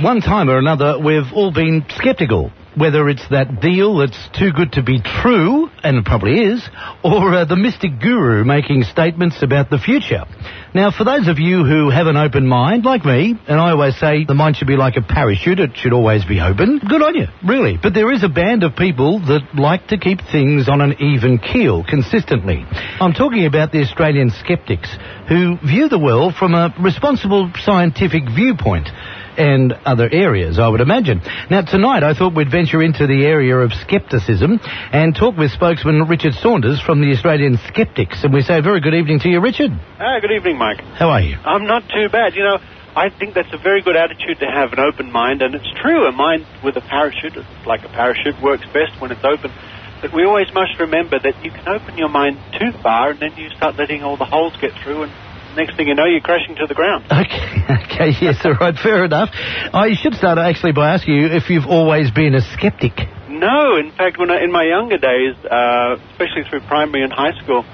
one time or another, we've all been sceptical. Whether it's that deal that's too good to be true, and it probably is, or the mystic guru making statements about the future. Now, for those of you who have an open mind, like me, and I always say the mind should be like a parachute, it should always be open, good on you, really. But there is a band of people that like to keep things on an even keel consistently. I'm talking about the Australian skeptics, who view the world from a responsible scientific viewpoint, and other areas, I would imagine. Now, tonight I thought we'd venture into the area of scepticism and talk with spokesman Richard Saunders from the Australian Skeptics. And we say a very good evening to you, Richard. Good evening, Mike. How are you? I'm not too bad. You know, I think that's a very good attitude to have, an open mind, and it's true, a mind with a parachute, it's like a parachute, works best when it's open. But we always must remember that you can open your mind too far and then you start letting all the holes get through, and next thing you know, you're crashing to the ground. Okay, yes, all right, fair enough. I should start actually by asking you if you've always been a skeptic. No, in fact, in my younger days, especially through primary and high school,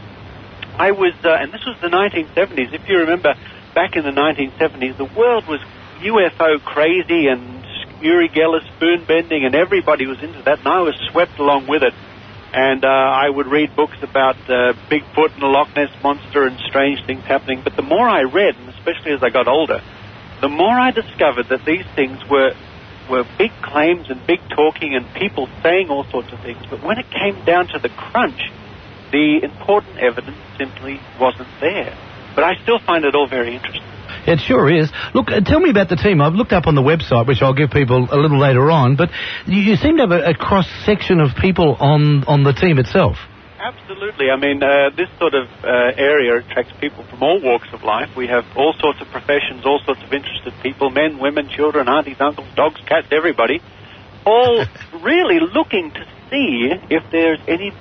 I was, and this was the 1970s, if you remember, back in the 1970s, the world was UFO crazy and Uri Geller spoon bending, and everybody was into that, and I was swept along with it. And I would read books about Bigfoot and the Loch Ness Monster and strange things happening. But the more I read, and especially as I got older, the more I discovered that these things were big claims and big talking and people saying all sorts of things. But when it came down to the crunch, the important evidence simply wasn't there. But I still find it all very interesting. It sure is. Look, tell me about the team. I've looked up on the website, which I'll give people a little later on, but you seem to have a cross-section of people on the team itself. Absolutely. I mean, this sort of area attracts people from all walks of life. We have all sorts of professions, all sorts of interested people, men, women, children, aunties, uncles, dogs, cats, everybody, all really looking to see if there's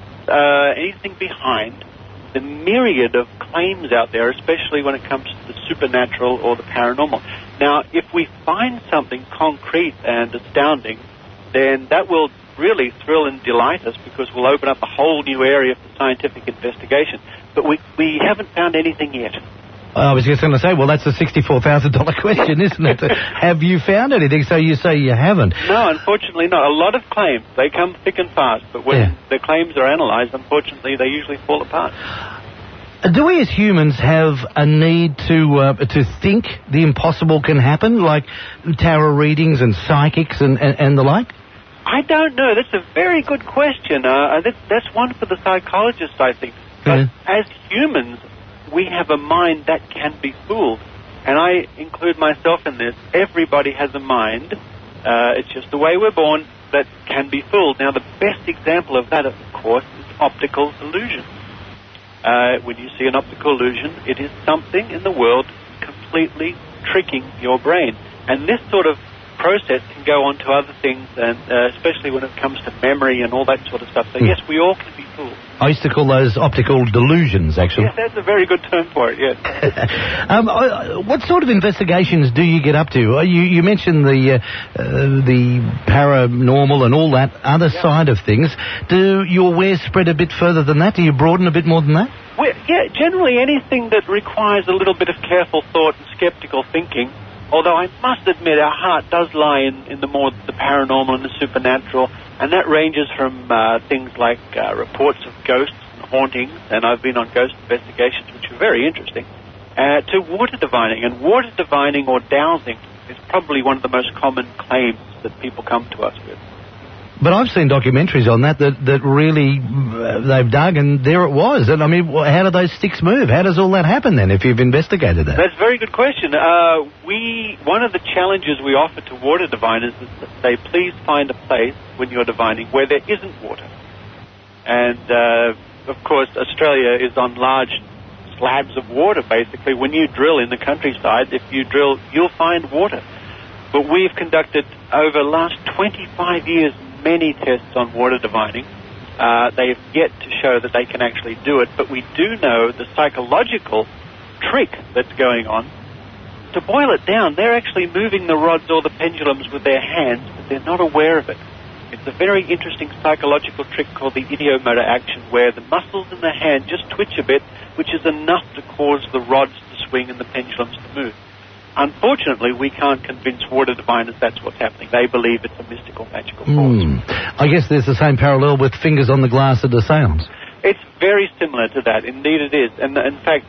anything behind the myriad of claims out there, especially when it comes to the supernatural or the paranormal. Now, if we find something concrete and astounding, then that will really thrill and delight us, because we'll open up a whole new area for scientific investigation. But we haven't found anything yet. I was just going to say, well, that's a $64,000 question, isn't it? Have you found anything? So you say you haven't. No, unfortunately not. A lot of claims, they come thick and fast, but when the claims are analysed, unfortunately, they usually fall apart. Do we as humans have a need to think the impossible can happen, like tarot readings and psychics and the like? I don't know. That's a very good question. That's one for the psychologists, I think. But as humans, we have a mind that can be fooled. And I include myself in this. Everybody has a mind. It's just the way we're born that can be fooled. Now, the best example of that, of course, is optical illusion. When you see an optical illusion, it is something in the world completely tricking your brain. And this sort of process can go on to other things, and especially when it comes to memory and all that sort of stuff. So, yes, we all can be fooled. I used to call those optical delusions, actually. Yes, that's a very good term for it, yes. What sort of investigations do you get up to? You mentioned the paranormal and all that other side of things. Do your wares spread a bit further than that? Do you broaden a bit more than that? Well, yeah, generally anything that requires a little bit of careful thought and skeptical thinking. Although I must admit our heart does lie in the paranormal and the supernatural, and that ranges from things like reports of ghosts and hauntings, and I've been on ghost investigations, which are very interesting, to water divining. And water divining or dowsing is probably one of the most common claims that people come to us with. But I've seen documentaries on that really they've dug, and there it was. And I mean, how do those sticks move? How does all that happen then, if you've investigated that? That's a very good question. One of the challenges we offer to water diviners is to say, please find a place when you're divining where there isn't water. And, of course, Australia is on large slabs of water, basically. When you drill in the countryside, if you drill, you'll find water. But we've conducted, over the last 25 years, many tests on water divining. They have yet to show that they can actually do it, but we do know the psychological trick that's going on. To boil it down, they're actually moving the rods or the pendulums with their hands, but they're not aware of it. It's a very interesting psychological trick called the idiomotor action, where the muscles in the hand just twitch a bit, which is enough to cause the rods to swing and the pendulums to move. unfortunately, we can't convince water diviners that's what's happening. They believe it's a mystical, magical force. I guess there's the same parallel with fingers on the glass at the seance. It's very similar to that. Indeed it is. And in fact,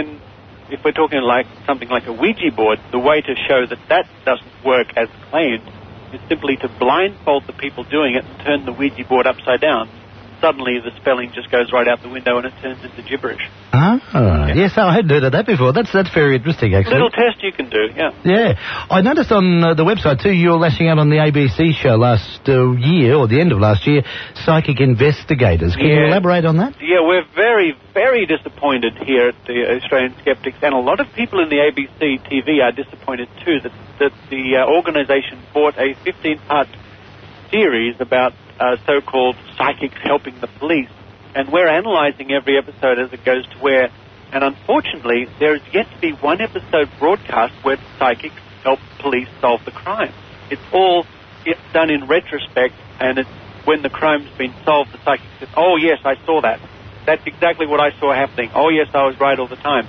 if we're talking like something like a Ouija board, the way to show that doesn't work as claimed is simply to blindfold the people doing it and turn the Ouija board upside down. Suddenly the spelling just goes right out the window and it turns into gibberish. Yes, I hadn't heard of that before. That's very interesting, actually. Little test you can do, yeah. Yeah. I noticed on the website, too, you were lashing out on the ABC show last year, or the end of last year, Psychic Investigators. Can you elaborate on that? Yeah, we're very, very disappointed here at the Australian Skeptics, and a lot of people in the ABC TV are disappointed, too, that the organisation bought a 15-part series about so-called psychics helping the police, and we're analysing every episode as it goes to air, and unfortunately there is yet to be one episode broadcast where the psychics help police solve the crime. It's all done in retrospect, and it's when the crime's been solved, the psychic says, oh yes, I saw that. That's exactly what I saw happening. Oh yes, I was right all the time.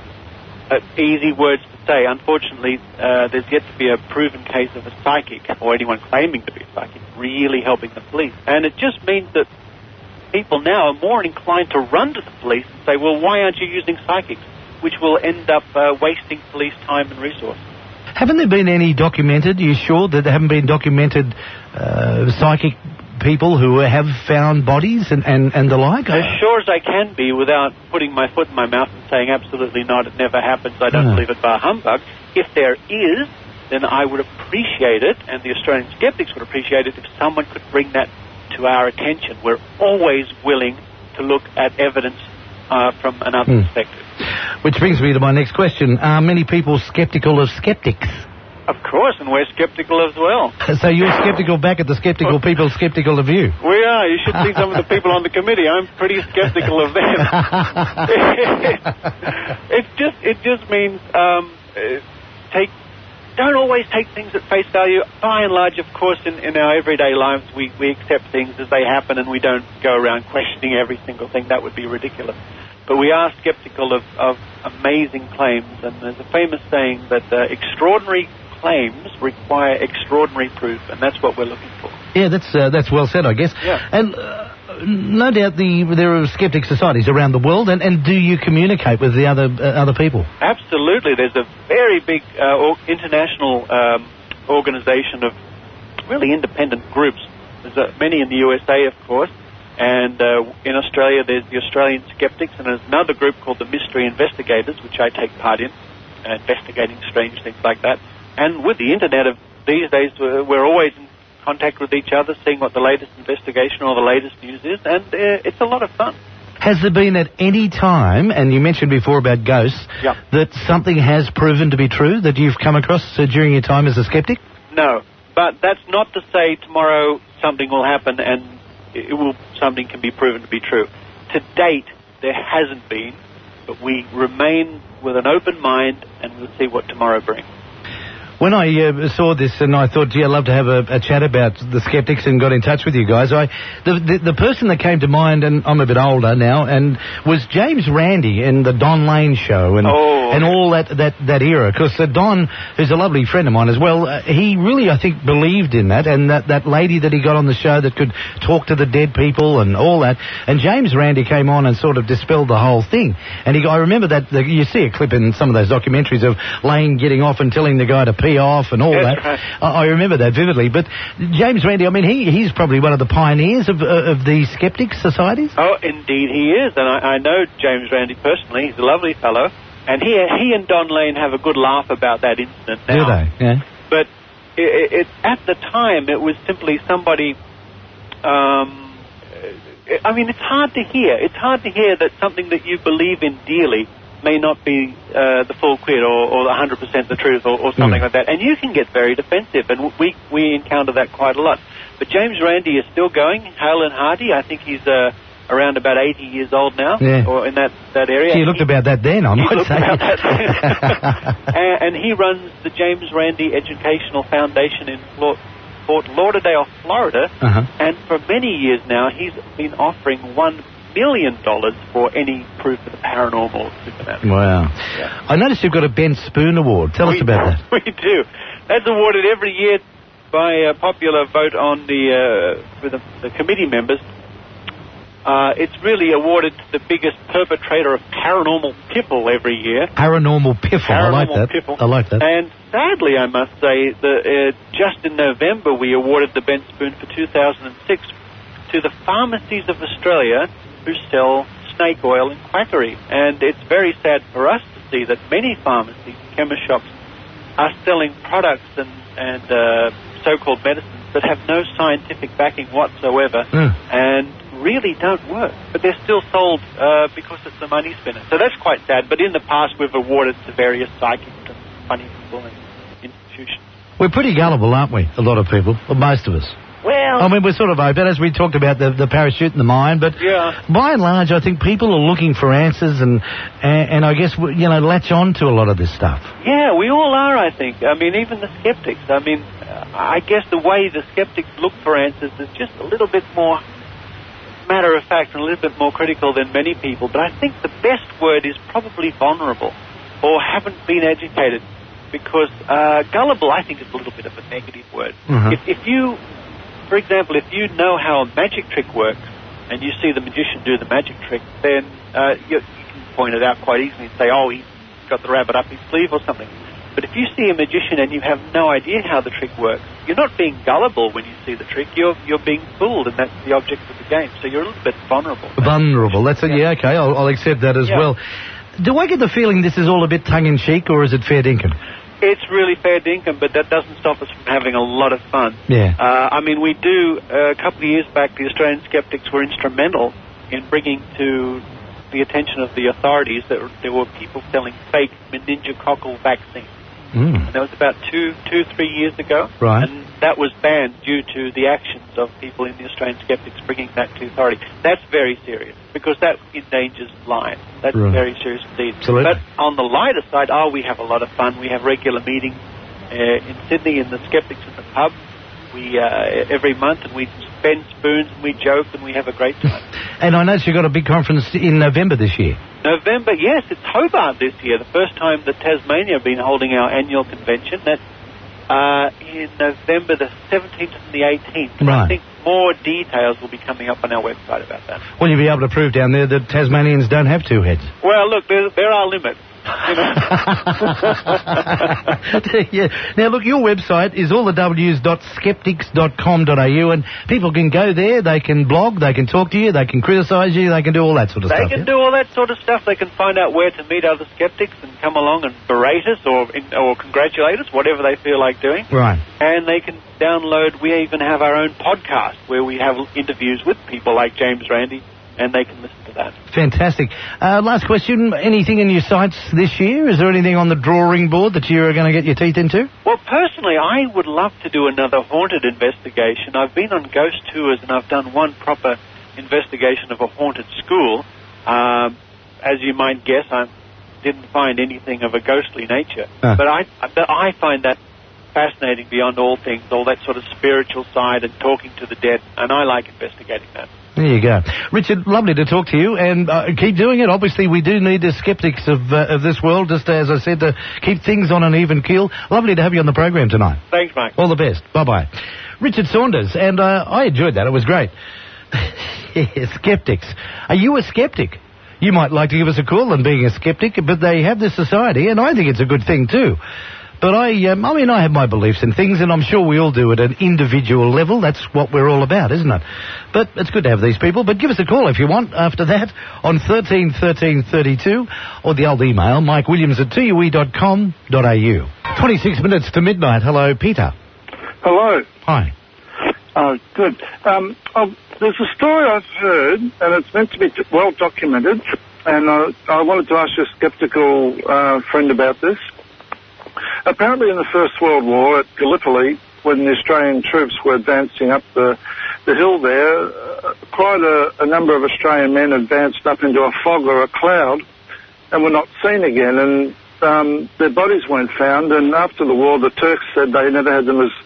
Easy words to say. Unfortunately, there's yet to be a proven case of a psychic, or anyone claiming to be a psychic, really helping the police. And it just means that people now are more inclined to run to the police and say, well, why aren't you using psychics? Which will end up wasting police time and resources. Haven't there been any documented, you sure, that there haven't been documented psychic people who have found bodies and the like? As sure as I can be without putting my foot in my mouth and saying absolutely not, it never happens, I don't believe it, bar humbug. If there is, then I would appreciate it, and the Australian Skeptics would appreciate it if someone could bring that to our attention. We're always willing to look at evidence from another perspective. Which brings me to my next question. Are many people sceptical of skeptics? Of course, and we're sceptical as well. So you're sceptical back at the sceptical people sceptical of you? We are. You should see some of the people on the committee. I'm pretty sceptical of them. It just means don't always take things at face value. By and large, of course, in our everyday lives, we accept things as they happen and we don't go around questioning every single thing. That would be ridiculous. But we are skeptical of amazing claims, and there's a famous saying that extraordinary claims require extraordinary proof, and that's what we're looking for. Yeah, that's well said, I guess. Yeah. And no doubt there are skeptic societies around the world, and do you communicate with the other people? Absolutely. There's a very big international organisation of really independent groups. There's many in the USA, of course, and in Australia there's the Australian Skeptics, and there's another group called the Mystery Investigators, which I take part in, investigating strange things like that. And with the internet of these days, we're always in contact with each other, seeing what the latest investigation or the latest news is, and it's a lot of fun. Has there been at any time, and you mentioned before about ghosts, that something has proven to be true that you've come across during your time as a skeptic? No, but that's not to say tomorrow something will happen and something can be proven to be true. To date, there hasn't been, but we remain with an open mind and we'll see what tomorrow brings. When I saw this and I thought, gee, I'd love to have a chat about the skeptics and got in touch with you guys, the person that came to mind, and I'm a bit older now, and was James Randi in the Don Lane show and all that era. Because Don, who's a lovely friend of mine as well, he really, I think, believed in that, and that lady that he got on the show that could talk to the dead people and all that. And James Randi came on and sort of dispelled the whole thing. And I remember that you see a clip in some of those documentaries of Lane getting off and telling the guy to pee off and all that. Right. I remember that vividly. But James Randi, I mean, he's probably one of the pioneers of the skeptic societies. Oh, indeed he is. And I know James Randi personally. He's a lovely fellow. And he and Don Lane have a good laugh about that incident now. Do they? Yeah. But at the time, it was simply somebody... I mean, it's hard to hear. It's hard to hear that something that you believe in dearly may not be the full quid or 100% the truth or something like that. And you can get very defensive, and we encounter that quite a lot. But James Randi is still going, hale and hearty. I think he's around about 80 years old now, or in that area. He looked about that then, I might say. About that then. And he runs the James Randi Educational Foundation in Fort Lauderdale, Florida, and for many years now he's been offering $1 million for any proof of the paranormal or supernatural. Wow. Yeah. I noticed you've got a Ben Spoon Award. Tell us about that. We do. That's awarded every year by a popular vote on with the committee members. It's really awarded to the biggest perpetrator of paranormal piffle every year. Paranormal piffle. I like that. Piffle. I like that. And sadly, I must say, just in November, we awarded the Ben Spoon for 2006 to the pharmacies of Australia who sell snake oil and quackery. And it's very sad for us to see that many pharmacies, chemist shops, are selling products and so-called medicines that have no scientific backing whatsoever and really don't work. But they're still sold because it's a money spinner. So that's quite sad. But in the past, we've awarded to various psychics and funny people and institutions. We're pretty gullible, aren't we? A lot of people, or most of us. Well, I mean, we're sort of open, as we talked about the parachute and the mine, but by and large, I think people are looking for answers and I guess, latch on to a lot of this stuff. Yeah, we all are, I think. I mean, even the skeptics. I mean, I guess the way the skeptics look for answers is just a little bit more matter of fact and a little bit more critical than many people. But I think the best word is probably vulnerable or haven't been educated, because gullible, I think, is a little bit of a negative word. If you... For example, if you know how a magic trick works and you see the magician do the magic trick, then you can point it out quite easily and say, oh, he's got the rabbit up his sleeve or something. But if you see a magician and you have no idea how the trick works, you're not being gullible when you see the trick. You're being fooled, and that's the object of the game. So you're a little bit vulnerable. Vulnerable. That's it. Yeah, okay. I'll accept that as well. Do I get the feeling this is all a bit tongue-in-cheek, or is it fair dinkum? It's really fair dinkum, but that doesn't stop us from having a lot of fun. Yeah. I mean, we do, a couple of years back, the Australian skeptics were instrumental in bringing to the attention of the authorities that there were people selling fake meningococcal vaccines. And that was about 3 years ago. Right. And that was banned due to the actions of people in the Australian skeptics bringing that to authority. That's very serious, because that endangers lives. That's very serious indeed. Absolutely. But on the lighter side, we have a lot of fun. We have regular meetings in Sydney in the Skeptics in the Pub. We every month, and we spend spoons and we joke and we have a great time. And I noticed you got a big conference in November this year. November, yes, it's Hobart this year. The first time that Tasmania have been holding our annual convention. That's in November the 17th and the 18th. Right. I think more details will be coming up on our website about that. Will you be able to prove down there that Tasmanians don't have two heads? Well, look, there are limits. Yeah. Now, look, your website is allthews.skeptics.com.au, and people can go there, they can blog, they can talk to you, they can criticise you, they can do all that sort of stuff. They can do all that sort of stuff. They can find out where to meet other skeptics and come along and berate us or congratulate us, whatever they feel like doing. Right. And they can download, we even have our own podcast where we have interviews with people like James Randi, and they can listen to that. Fantastic. Last question, anything in your sights this year? Is there anything on the drawing board that you're going to get your teeth into? Well, personally, I would love to do another haunted investigation. I've been on ghost tours, and I've done one proper investigation of a haunted school. As you might guess, I didn't find anything of a ghostly nature. But I find that fascinating beyond all things, all that sort of spiritual side and talking to the dead, and I like investigating that. There you go. Richard, lovely to talk to you, and keep doing it. Obviously, we do need the skeptics of this world, just as I said, to keep things on an even keel. Lovely to have you on the program tonight. Thanks, Mike. All the best. Bye-bye. Richard Saunders, and I enjoyed that. It was great. Skeptics. Are you a skeptic? You might like to give us a call on being a skeptic, but they have this society, and I think it's a good thing too. But I have my beliefs in things, and I'm sure we all do at an individual level. That's what we're all about, isn't it? But it's good to have these people. But give us a call if you want after that on 13 13 32, or the old email, mikewilliams@tue.com.au. 26 minutes to midnight. Hello, Peter. Hello. Hi. Good. There's a story I've heard, and it's meant to be well documented, and I wanted to ask your sceptical friend about this. Apparently in the First World War at Gallipoli, when the Australian troops were advancing up the hill there, quite a number of Australian men advanced up into a fog or a cloud and were not seen again, and their bodies weren't found, and after the war the Turks said they never had them as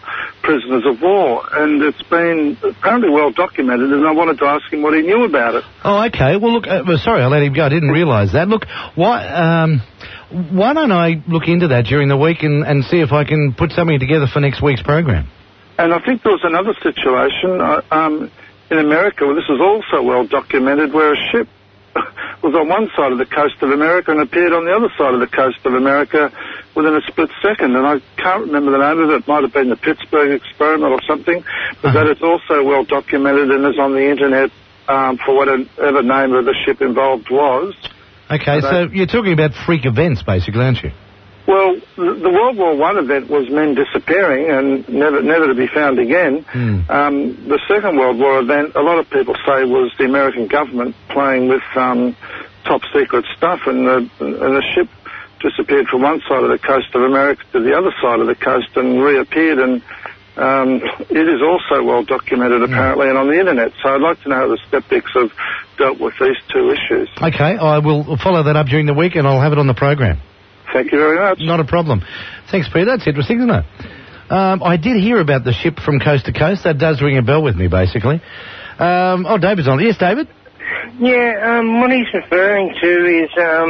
prisoners of war, and it's been apparently well documented, and I wanted to ask him what he knew about it. Oh, okay. Well, look, sorry, I let him go. I didn't realise that. Look, why don't I look into that during the week and see if I can put something together for next week's program? And I think there was another situation in America where this is also well documented, where a ship was on one side of the coast of America and appeared on the other side of the coast of America within a split second. And I can't remember the name of it. It might have been the Pittsburgh experiment or something, but that is also well documented and is on the internet for whatever name of the ship involved was. Okay, so you're talking about freak events, basically, aren't you? Well, the World War I event was men disappearing and never to be found again. The Second World War event, a lot of people say, was the American government playing with top secret stuff, and the ship disappeared from one side of the coast of America to the other side of the coast and reappeared, and it is also well documented apparently and on the internet. So I'd like to know how the skeptics have dealt with these two issues. Okay, I will follow that up during the week and I'll have it on the program. Thank you very much. Not a problem. Thanks, Peter. That's interesting, isn't it? I did hear about the ship from coast to coast. That does ring a bell with me, basically. David's on. Yes, David? Yeah, what he's referring to is,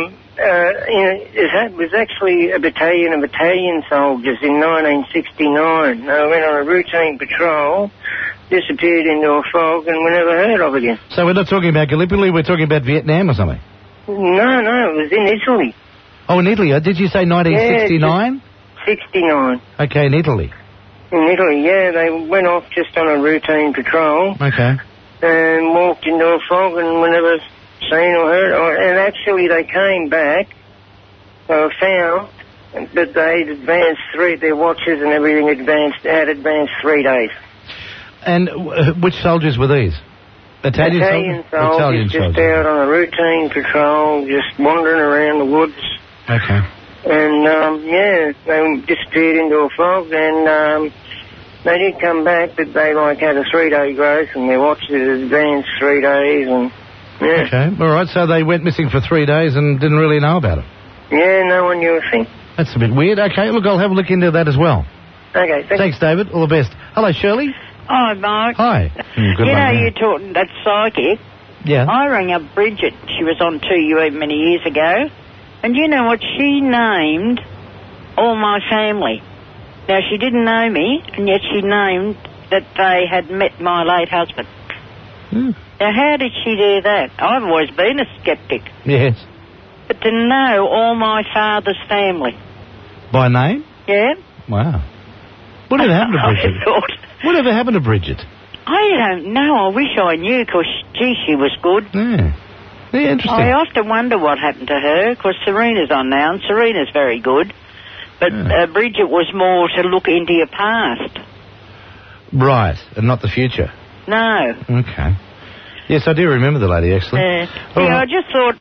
it was actually a battalion of Italian soldiers in 1969. They went on a routine patrol, disappeared into a fog, and were never heard of again. So we're not talking about Gallipoli, we're talking about Vietnam or something? No, it was in Italy. Oh, in Italy. Did you say 1969? Yeah, 69. Okay, in Italy. In Italy, yeah. They went off just on a routine patrol. Okay. And walked into a fog and were never seen or heard. And actually they came back, they were found, but they'd advanced their watches and everything had advanced 3 days. And which soldiers were these? Italian soldiers? Just out on a routine patrol, just wandering around the woods. Okay. And, they disappeared into a fog, and they did come back, but they, had a 3-day growth, and their watches had advanced 3 days, and, yeah. Okay, all right, so they went missing for 3 days and didn't really know about it? Yeah, no one knew a thing. That's a bit weird. Okay, look, I'll have a look into that as well. Okay, thanks, David. All the best. Hello, Shirley. Hi, Mark. Hi. You're talking that psychic. Yeah. I rang up Bridget. She was on 2UM many years ago. And you know what? She named all my family. Now, she didn't know me, and yet she named that they had met my late husband. Now, how did she do that? I've always been a skeptic. Yes. But to know all my father's family. By name? Yeah. Wow. Whatever happened to Bridget? Whatever happened to Bridget? I don't know. I wish I knew, because, gee, she was good. Yeah. Yeah, interesting. I often wonder what happened to her, because Serena's on now, and Serena's very good. But Bridget was more to look into your past. Right, and not the future. No. Okay. Yes, I do remember the lady, actually. I just thought